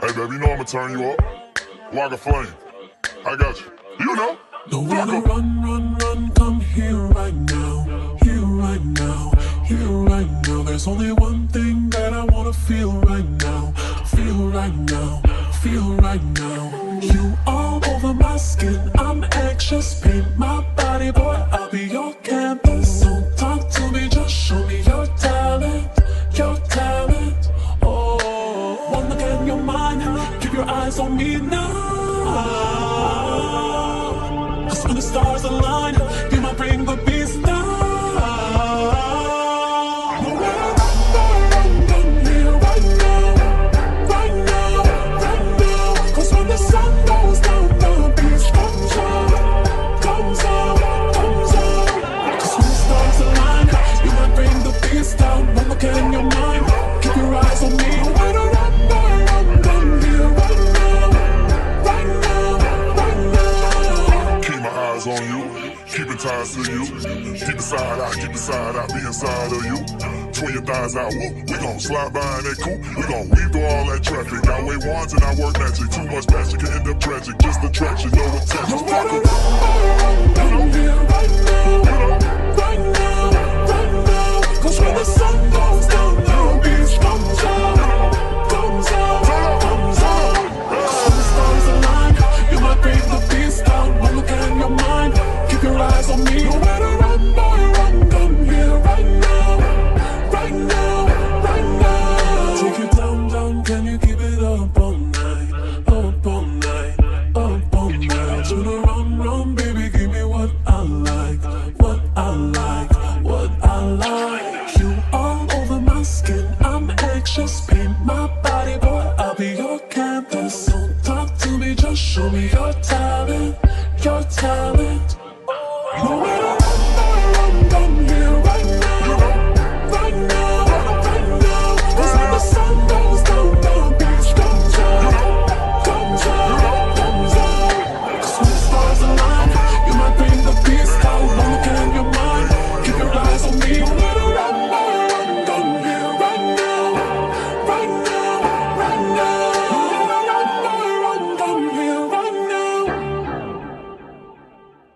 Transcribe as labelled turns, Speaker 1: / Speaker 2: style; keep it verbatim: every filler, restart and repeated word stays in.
Speaker 1: Hey, baby, you know I'ma turn you up. Like a flame. I got you. You know.
Speaker 2: Don't wanna run, run, run, come here right now. Here right now, here right now. There's only one thing that I wanna feel right now. Feel right now, feel right now. You all over my skin, I'm anxious. Paint my body, boy, I'll be your canvas. Don't talk to me, just show me your talent, your talent. Oh, one look in your mind, keep your eyes on me now. Cause when the stars align, you might bring the beast down.
Speaker 1: On you, keep it tied to you. Keep it side out, keep it side out, be inside of you. Twin your thighs out, woo. We gon' slide by in that coupe. We gon' weave through all that traffic. Got way wands and I work magic. Too much passion can end up tragic. Just attraction, no attention. Fuck em.
Speaker 2: I'm here right now, right now, right now. Cause when the sun goes down, the beach comes out, comes out, comes out. Cause when the stars align, you might bring the beast down. One look in your mind, keep your eyes on me. No matter run, boy, run, come here right now, right now, right now. Take you down, down, can you keep it up all night, up all night, up all night. Turn around, run, baby, give me what I like, what I like, what I like. You all over my skin, I'm anxious. Paint my body, boy, I'll be your canvas. Don't talk to me, just show me your talent, your talent.